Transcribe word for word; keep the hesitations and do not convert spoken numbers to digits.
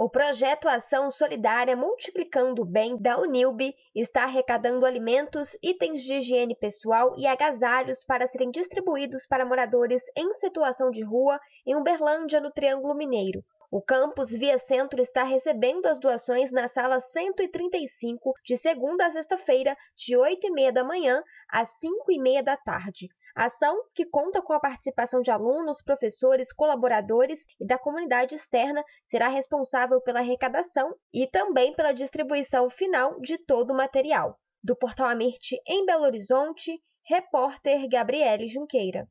O projeto Ação Solidária Multiplicando o Bem da Unilb está arrecadando alimentos, itens de higiene pessoal e agasalhos para serem distribuídos para moradores em situação de rua em Uberlândia, no Triângulo Mineiro. O campus Via Centro está recebendo as doações na sala cento e trinta e cinco, de segunda a sexta-feira, de oito e meia da manhã às cinco e meia da tarde. A ação, que conta com a participação de alunos, professores, colaboradores e da comunidade externa, será responsável pela arrecadação e também pela distribuição final de todo o material. Do Portal Amirte, em Belo Horizonte, repórter Gabriele Junqueira.